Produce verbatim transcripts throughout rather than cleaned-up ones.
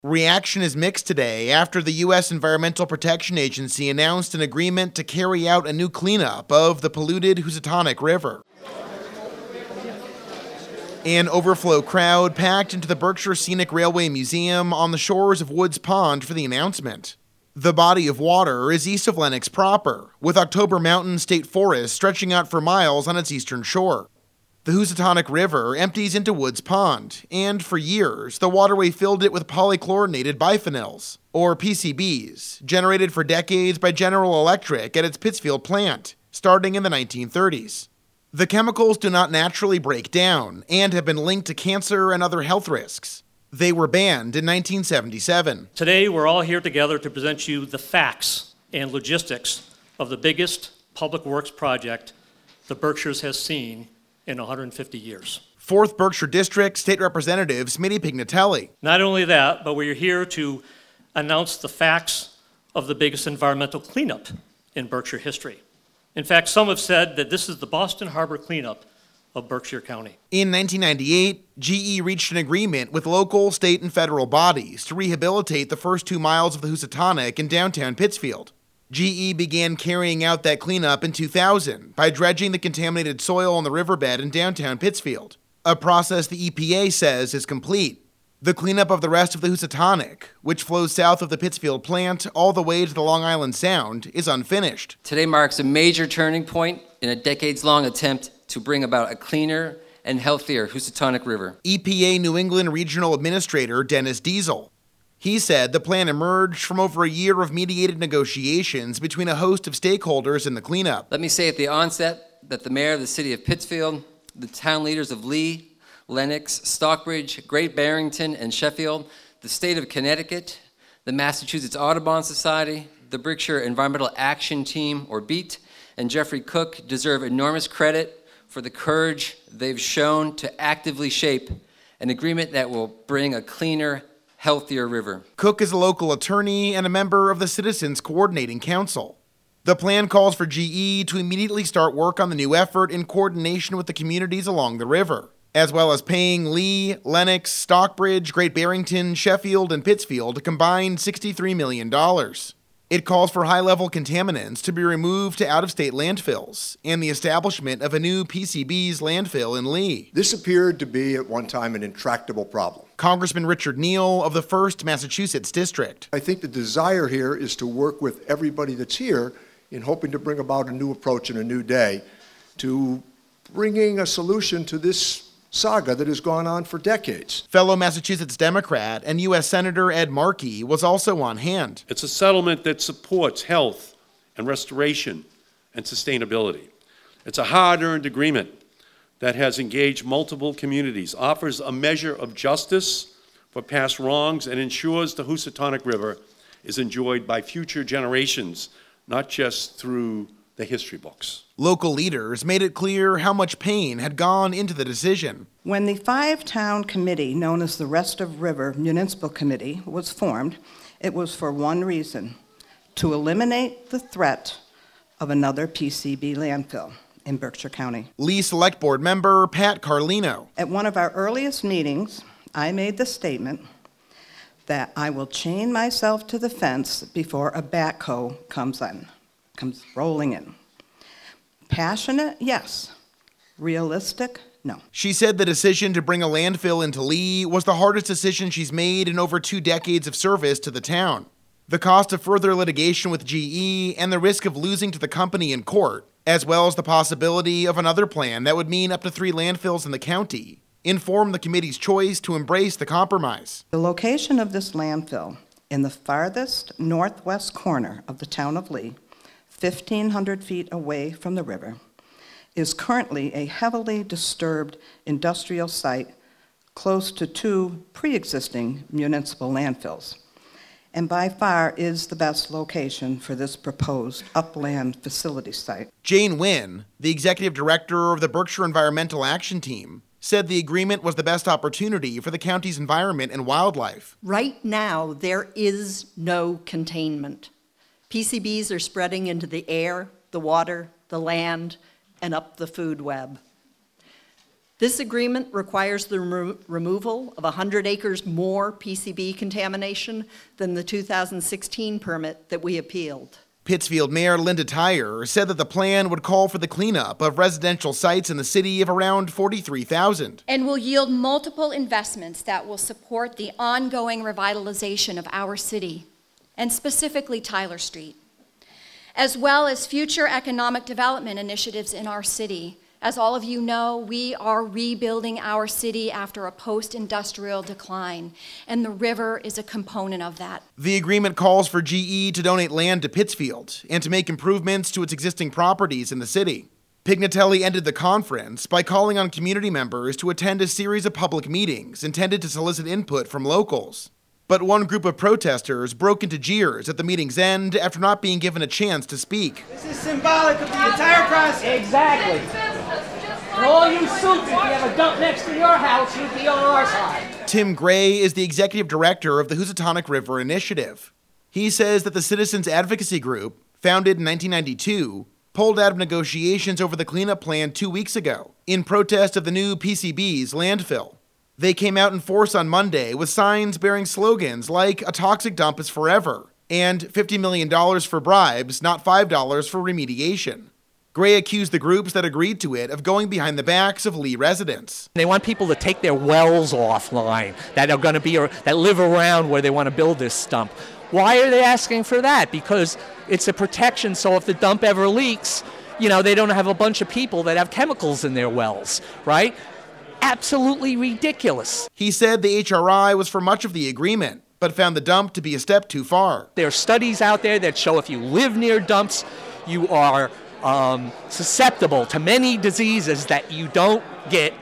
Reaction is mixed today after the U S Environmental Protection Agency announced an agreement to carry out a new cleanup of the polluted Housatonic River. An overflow crowd packed into the Berkshire Scenic Railway Museum on the shores of Woods Pond for the announcement. The body of water is east of Lenox proper, with October Mountain State Forest stretching out for miles on its eastern shore. The Housatonic River empties into Woods Pond, and for years, the waterway filled it with polychlorinated biphenyls, or P C Bs, generated for decades by General Electric at its Pittsfield plant, starting in the nineteen thirties. The chemicals do not naturally break down and have been linked to cancer and other health risks. They were banned in nineteen seventy-seven. Today, we're all here together to present you the facts and logistics of the biggest public works project the Berkshires has seen in one hundred fifty years. fourth Berkshire District State Representative Smitty Pignatelli. Not only that, but we're here to announce the facts of the biggest environmental cleanup in Berkshire history. In fact, some have said that this is the Boston Harbor cleanup of Berkshire County. In nineteen ninety-eight, G E reached an agreement with local, state, and federal bodies to rehabilitate the first two miles of the Housatonic in downtown Pittsfield. G E began carrying out that cleanup in two thousand by dredging the contaminated soil on the riverbed in downtown Pittsfield, a process the E P A says is complete. The cleanup of the rest of the Housatonic, which flows south of the Pittsfield plant all the way to the Long Island Sound, is unfinished. Today marks a major turning point in a decades-long attempt to bring about a cleaner and healthier Housatonic River. E P A New England Regional Administrator Dennis Diesel. He said the plan emerged from over a year of mediated negotiations between a host of stakeholders in the cleanup. Let me say at the onset that the mayor of the city of Pittsfield, the town leaders of Lee, Lenox, Stockbridge, Great Barrington, and Sheffield, the state of Connecticut, the Massachusetts Audubon Society, the Berkshire Environmental Action Team, or BEAT, and Jeffrey Cook deserve enormous credit for the courage they've shown to actively shape an agreement that will bring a cleaner, healthier river. Cook is a local attorney and a member of the Citizens Coordinating Council. The plan calls for G E to immediately start work on the new effort in coordination with the communities along the river, as well as paying Lee, Lenox, Stockbridge, Great Barrington, Sheffield, and Pittsfield a combined sixty-three million dollars. It calls for high-level contaminants to be removed to out-of-state landfills and the establishment of a new P C Bs landfill in Lee. This appeared to be at one time an intractable problem. Congressman Richard Neal of the first Massachusetts District. I think the desire here is to work with everybody that's here in hoping to bring about a new approach and a new day to bringing a solution to this saga that has gone on for decades. Fellow Massachusetts Democrat and U S Senator Ed Markey was also on hand. It's a settlement that supports health and restoration and sustainability. It's a hard-earned agreement that has engaged multiple communities, offers a measure of justice for past wrongs, and ensures the Housatonic River is enjoyed by future generations, not just through the history books. Local leaders made it clear how much pain had gone into the decision. When the five-town committee known as the Rest of River Municipal Committee was formed, it was for one reason: to eliminate the threat of another P C B landfill in Berkshire County. Lee Select Board member Pat Carlino. At one of our earliest meetings, I made the statement that I will chain myself to the fence before a backhoe comes in, comes rolling in. Passionate, yes. Realistic, no. She said the decision to bring a landfill into Lee was the hardest decision she's made in over two decades of service to the town. The cost of further litigation with G E and the risk of losing to the company in court, as well as the possibility of another plan that would mean up to three landfills in the county, informed the committee's choice to embrace the compromise. The location of this landfill in the farthest northwest corner of the town of Lee, fifteen hundred feet away from the river, is currently a heavily disturbed industrial site close to two pre-existing municipal landfills, and by far is the best location for this proposed upland facility site. Jane Wynn, the executive director of the Berkshire Environmental Action Team, said the agreement was the best opportunity for the county's environment and wildlife. Right now, there is no containment. P C Bs are spreading into the air, the water, the land, and up the food web. This agreement requires the remo- removal of one hundred acres more P C B contamination than the two thousand sixteen permit that we appealed. Pittsfield Mayor Linda Tyre said that the plan would call for the cleanup of residential sites in the city of around forty-three thousand. And will yield multiple investments that will support the ongoing revitalization of our city, and specifically Tyler Street, as well as future economic development initiatives in our city. As all of you know, we are rebuilding our city after a post-industrial decline, and the river is a component of that. The agreement calls for G E to donate land to Pittsfield and to make improvements to its existing properties in the city. Pignatelli ended the conference by calling on community members to attend a series of public meetings intended to solicit input from locals. But one group of protesters broke into jeers at the meeting's end after not being given a chance to speak. This is symbolic of the entire process. Exactly. And all you Soupes, if you have a dump next to your house, you'd be on our side. Tim Gray is the executive director of the Housatonic River Initiative. He says that the Citizens Advocacy Group, founded in nineteen ninety-two, pulled out of negotiations over the cleanup plan two weeks ago in protest of the new P C B's landfill. They came out in force on Monday with signs bearing slogans like "A toxic dump is forever" and fifty million dollars for bribes, not five dollars for remediation. Gray accused the groups that agreed to it of going behind the backs of Lee residents. They want people to take their wells offline that are going to be that live around where they want to build this dump. Why are they asking for that? Because it's a protection, so if the dump ever leaks, you know, they don't have a bunch of people that have chemicals in their wells, right? Absolutely ridiculous. He said the H R I was for much of the agreement, but found the dump to be a step too far. There are studies out there that show if you live near dumps, you are um, susceptible to many diseases that you don't get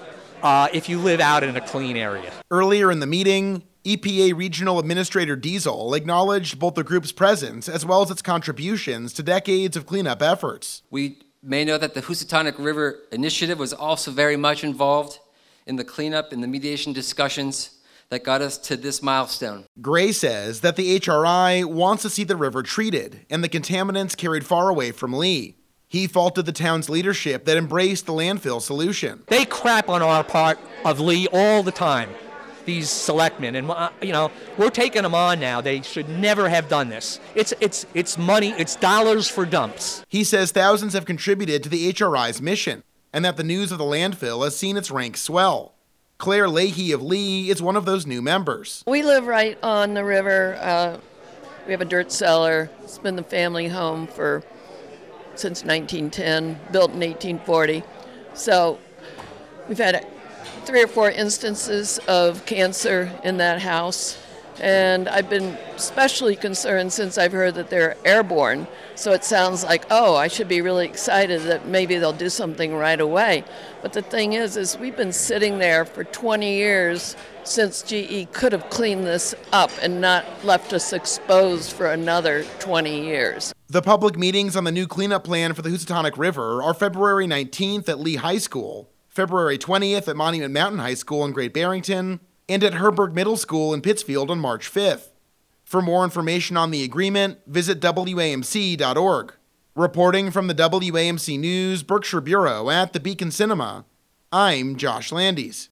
uh, if you live out in a clean area. Earlier in the meeting, E P A Regional Administrator Diesel acknowledged both the group's presence as well as its contributions to decades of cleanup efforts. We may know that the Housatonic River Initiative was also very much involved in the cleanup and the mediation discussions that got us to this milestone. Gray says that the H R I wants to see the river treated and the contaminants carried far away from Lee. He faulted the town's leadership that embraced the landfill solution. They crap on our part of Lee all the time, these selectmen, and uh, you know, we're taking them on now. They should never have done this. It's it's it's money, it's dollars for dumps. He says thousands have contributed to the H R I's mission, and that the news of the landfill has seen its ranks swell. Claire Leahy of Lee is one of those new members. We live right on the river. Uh, we have a dirt cellar. It's been the family home for since nineteen ten, built in eighteen forty. So we've had three or four instances of cancer in that house, and I've been especially concerned since I've heard that they're airborne. So it sounds like, oh, I should be really excited that maybe they'll do something right away. But the thing is, is we've been sitting there for twenty years since G E could have cleaned this up and not left us exposed for another twenty years. The public meetings on the new cleanup plan for the Housatonic River are February nineteenth at Lee High School, February twentieth at Monument Mountain High School in Great Barrington, and at Herberg Middle School in Pittsfield on March fifth. For more information on the agreement, visit W A M C dot org. Reporting from the W A M C News Berkshire Bureau at the Beacon Cinema, I'm Josh Landis.